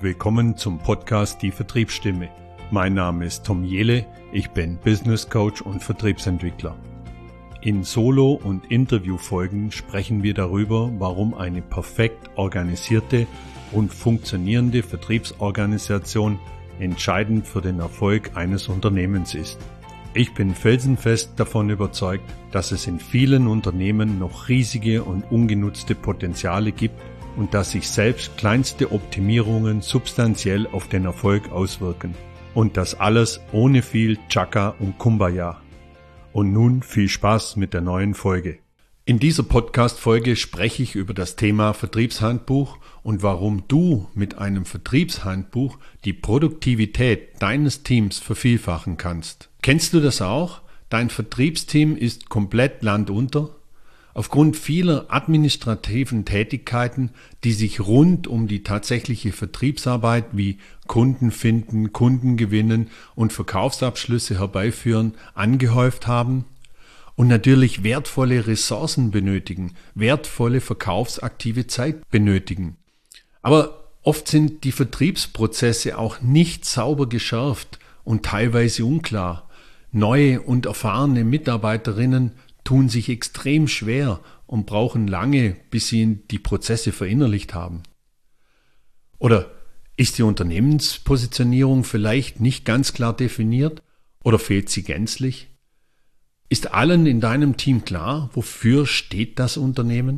willkommen zum Podcast Die Vertriebsstimme. Mein Name ist Tom Jehle, ich bin Business Coach und Vertriebsentwickler. In Solo- und Interviewfolgen sprechen wir darüber, warum eine perfekt organisierte und funktionierende Vertriebsorganisation entscheidend für den Erfolg eines Unternehmens ist. Ich bin felsenfest davon überzeugt, dass es in vielen Unternehmen noch riesige und ungenutzte Potenziale gibt und dass sich selbst kleinste Optimierungen substanziell auf den Erfolg auswirken. Und das alles ohne viel Chaka und Kumbaya. Und nun viel Spaß mit der neuen Folge. In dieser Podcast-Folge spreche ich über das Thema Vertriebshandbuch und warum du mit einem Vertriebshandbuch die Produktivität deines Teams vervielfachen kannst. Kennst du das auch? Dein Vertriebsteam ist komplett landunter? Aufgrund vieler administrativen Tätigkeiten, die sich rund um die tatsächliche Vertriebsarbeit wie Kunden finden, Kunden gewinnen und Verkaufsabschlüsse herbeiführen, angehäuft haben und natürlich wertvolle Ressourcen benötigen, wertvolle verkaufsaktive Zeit benötigen. Aber oft sind die Vertriebsprozesse auch nicht sauber geschärft und teilweise unklar. Neue und erfahrene Mitarbeiterinnen tun sich extrem schwer und brauchen lange, bis sie die Prozesse verinnerlicht haben. Oder ist die Unternehmenspositionierung vielleicht nicht ganz klar definiert oder fehlt sie gänzlich? Ist allen in deinem Team klar, wofür steht das Unternehmen?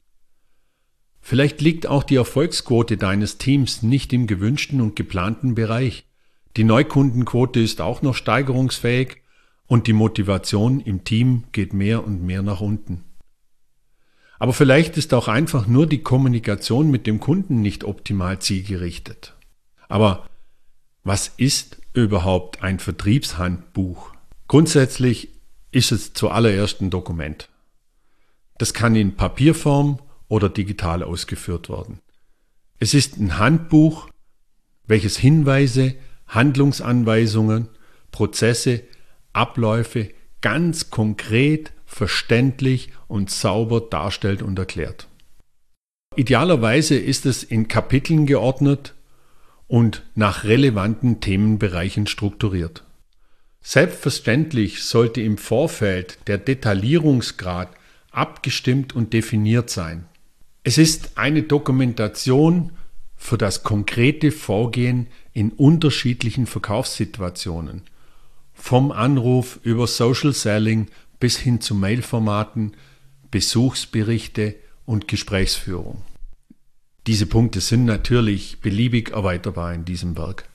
Vielleicht liegt auch die Erfolgsquote deines Teams nicht im gewünschten und geplanten Bereich. Die Neukundenquote ist auch noch steigerungsfähig und die Motivation im Team geht mehr und mehr nach unten. Aber vielleicht ist auch einfach nur die Kommunikation mit dem Kunden nicht optimal zielgerichtet. Aber was ist überhaupt ein Vertriebshandbuch? Grundsätzlich ist es zuallererst ein Dokument. Das kann in Papierform oder digital ausgeführt werden. Es ist ein Handbuch, welches Hinweise, Handlungsanweisungen, Prozesse, Abläufe ganz konkret, verständlich und sauber darstellt und erklärt. Idealerweise ist es in Kapiteln geordnet und nach relevanten Themenbereichen strukturiert. Selbstverständlich sollte im Vorfeld der Detaillierungsgrad abgestimmt und definiert sein. Es ist eine Dokumentation für das konkrete Vorgehen in unterschiedlichen Verkaufssituationen. Vom Anruf über Social Selling bis hin zu Mailformaten, Besuchsberichte und Gesprächsführung. Diese Punkte sind natürlich beliebig erweiterbar in diesem Werk.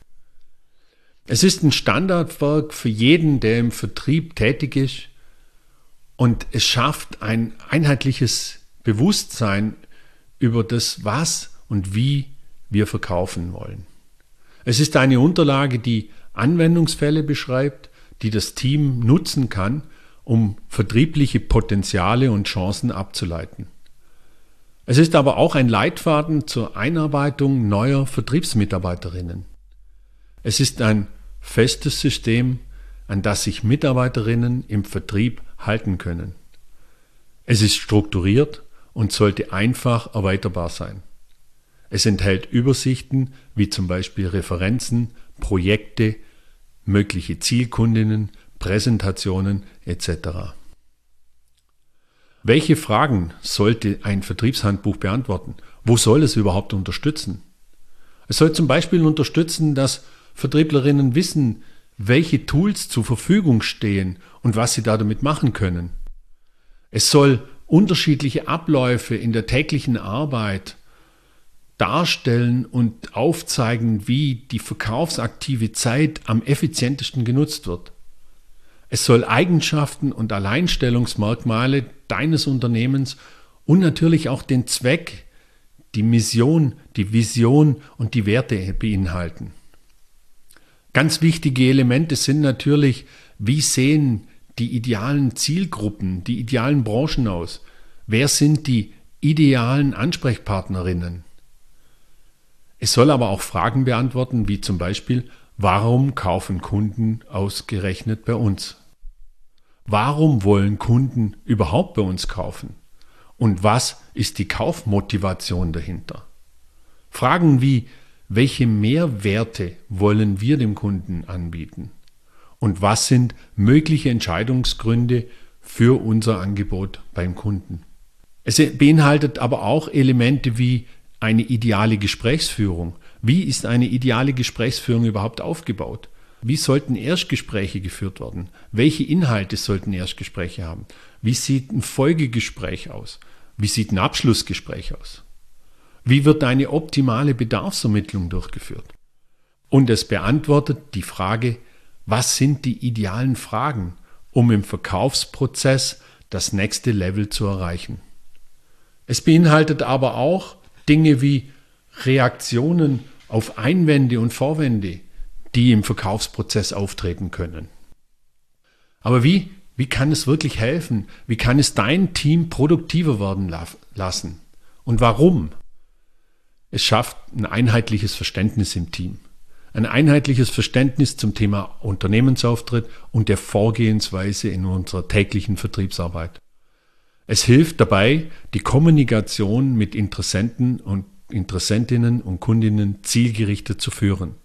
Es ist ein Standardwerk für jeden, der im Vertrieb tätig ist, und es schafft ein einheitliches Bewusstsein über das, was und wie wir verkaufen wollen. Es ist eine Unterlage, die Anwendungsfälle beschreibt, die das Team nutzen kann, um vertriebliche Potenziale und Chancen abzuleiten. Es ist aber auch ein Leitfaden zur Einarbeitung neuer Vertriebsmitarbeiterinnen. Es ist ein festes System, an das sich Mitarbeiterinnen im Vertrieb halten können. Es ist strukturiert und sollte einfach erweiterbar sein. Es enthält Übersichten wie zum Beispiel Referenzen, Projekte, mögliche Zielkundinnen, Präsentationen etc. Welche Fragen sollte ein Vertriebshandbuch beantworten? Wo soll es überhaupt unterstützen? Es soll zum Beispiel unterstützen, dass Vertrieblerinnen wissen, welche Tools zur Verfügung stehen und was sie damit machen können. Es soll unterschiedliche Abläufe in der täglichen Arbeit darstellen und aufzeigen, wie die verkaufsaktive Zeit am effizientesten genutzt wird. Es soll Eigenschaften und Alleinstellungsmerkmale deines Unternehmens und natürlich auch den Zweck, die Mission, die Vision und die Werte beinhalten. Ganz wichtige Elemente sind natürlich, wie sehen die idealen Zielgruppen, die idealen Branchen aus? Wer sind die idealen Ansprechpartnerinnen? Es soll aber auch Fragen beantworten, wie zum Beispiel, warum kaufen Kunden ausgerechnet bei uns? Warum wollen Kunden überhaupt bei uns kaufen? Und was ist die Kaufmotivation dahinter? Fragen wie, welche Mehrwerte wollen wir dem Kunden anbieten? Und was sind mögliche Entscheidungsgründe für unser Angebot beim Kunden? Es beinhaltet aber auch Elemente wie eine ideale Gesprächsführung. Wie ist eine ideale Gesprächsführung überhaupt aufgebaut? Wie sollten Erstgespräche geführt werden? Welche Inhalte sollten Erstgespräche haben? Wie sieht ein Folgegespräch aus? Wie sieht ein Abschlussgespräch aus? Wie wird eine optimale Bedarfsermittlung durchgeführt? Und es beantwortet die Frage, was sind die idealen Fragen, um im Verkaufsprozess das nächste Level zu erreichen? Es beinhaltet aber auch Dinge wie Reaktionen auf Einwände und Vorwände, die im Verkaufsprozess auftreten können. Aber wie kann es wirklich helfen? Wie kann es dein Team produktiver werden lassen? Und warum? Es schafft ein einheitliches Verständnis im Team. Ein einheitliches Verständnis zum Thema Unternehmensauftritt und der Vorgehensweise in unserer täglichen Vertriebsarbeit. Es hilft dabei, die Kommunikation mit Interessenten und Interessentinnen und Kundinnen zielgerichtet zu führen.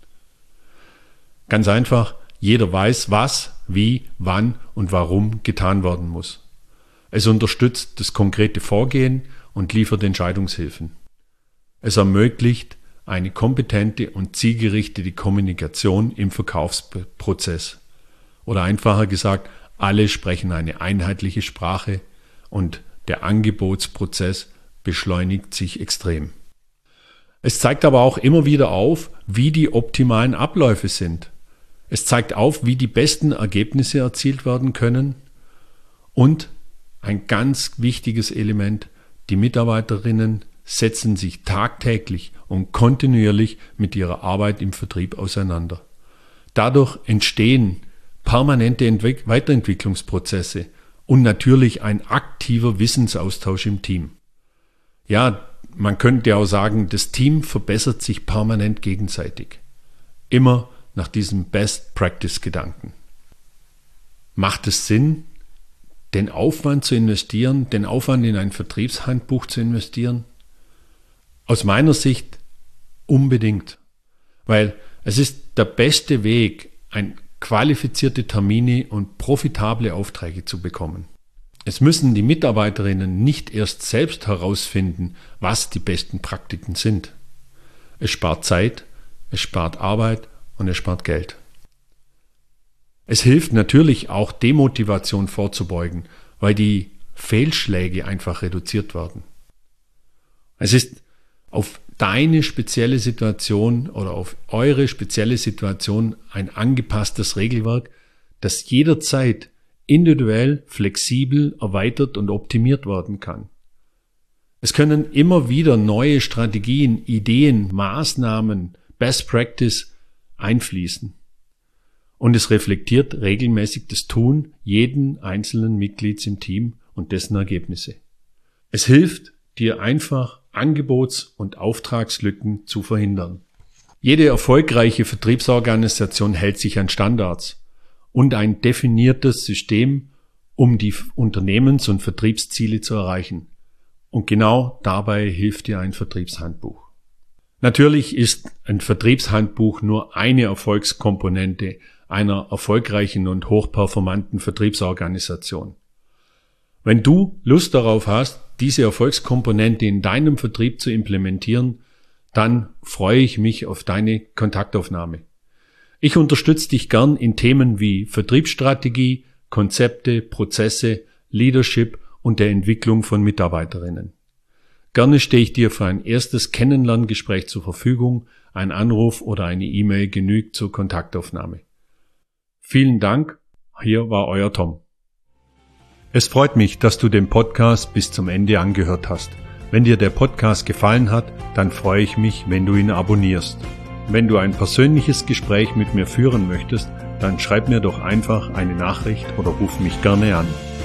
Ganz einfach, jeder weiß, was, wie, wann und warum getan werden muss. Es unterstützt das konkrete Vorgehen und liefert Entscheidungshilfen. Es ermöglicht eine kompetente und zielgerichtete Kommunikation im Verkaufsprozess. Oder einfacher gesagt, alle sprechen eine einheitliche Sprache und der Angebotsprozess beschleunigt sich extrem. Es zeigt aber auch immer wieder auf, wie die optimalen Abläufe sind. Es zeigt auf, wie die besten Ergebnisse erzielt werden können und ein ganz wichtiges Element, die Mitarbeiterinnen setzen sich tagtäglich und kontinuierlich mit ihrer Arbeit im Vertrieb auseinander. Dadurch entstehen permanente Weiterentwicklungsprozesse und natürlich ein aktiver Wissensaustausch im Team. Ja, man könnte auch sagen, das Team verbessert sich permanent gegenseitig. Immer nach diesem Best-Practice-Gedanken. Macht es Sinn, den Aufwand zu investieren, den Aufwand in ein Vertriebshandbuch zu investieren? Aus meiner Sicht unbedingt, weil es ist der beste Weg, qualifizierte Termine und profitable Aufträge zu bekommen. Es müssen die Mitarbeiterinnen nicht erst selbst herausfinden, was die besten Praktiken sind. Es spart Zeit, es spart Arbeit und es spart Geld. Es hilft natürlich auch, Demotivation vorzubeugen, weil die Fehlschläge einfach reduziert werden. Es ist auf deine spezielle Situation oder auf eure spezielle Situation ein angepasstes Regelwerk, das jederzeit individuell, flexibel, erweitert und optimiert werden kann. Es können immer wieder neue Strategien, Ideen, Maßnahmen, Best Practice einfließen. Und es reflektiert regelmäßig das Tun jeden einzelnen Mitglieds im Team und dessen Ergebnisse. Es hilft dir einfach, Angebots- und Auftragslücken zu verhindern. Jede erfolgreiche Vertriebsorganisation hält sich an Standards und ein definiertes System, um die Unternehmens- und Vertriebsziele zu erreichen. Und genau dabei hilft dir ein Vertriebshandbuch. Natürlich ist ein Vertriebshandbuch nur eine Erfolgskomponente einer erfolgreichen und hochperformanten Vertriebsorganisation. Wenn du Lust darauf hast, diese Erfolgskomponente in deinem Vertrieb zu implementieren, dann freue ich mich auf deine Kontaktaufnahme. Ich unterstütze dich gern in Themen wie Vertriebsstrategie, Konzepte, Prozesse, Leadership und der Entwicklung von Mitarbeiterinnen. Gerne stehe ich dir für ein erstes Kennenlerngespräch zur Verfügung. Ein Anruf oder eine E-Mail genügt zur Kontaktaufnahme. Vielen Dank. Hier war euer Tom. Es freut mich, dass du den Podcast bis zum Ende angehört hast. Wenn dir der Podcast gefallen hat, dann freue ich mich, wenn du ihn abonnierst. Wenn du ein persönliches Gespräch mit mir führen möchtest, dann schreib mir doch einfach eine Nachricht oder ruf mich gerne an.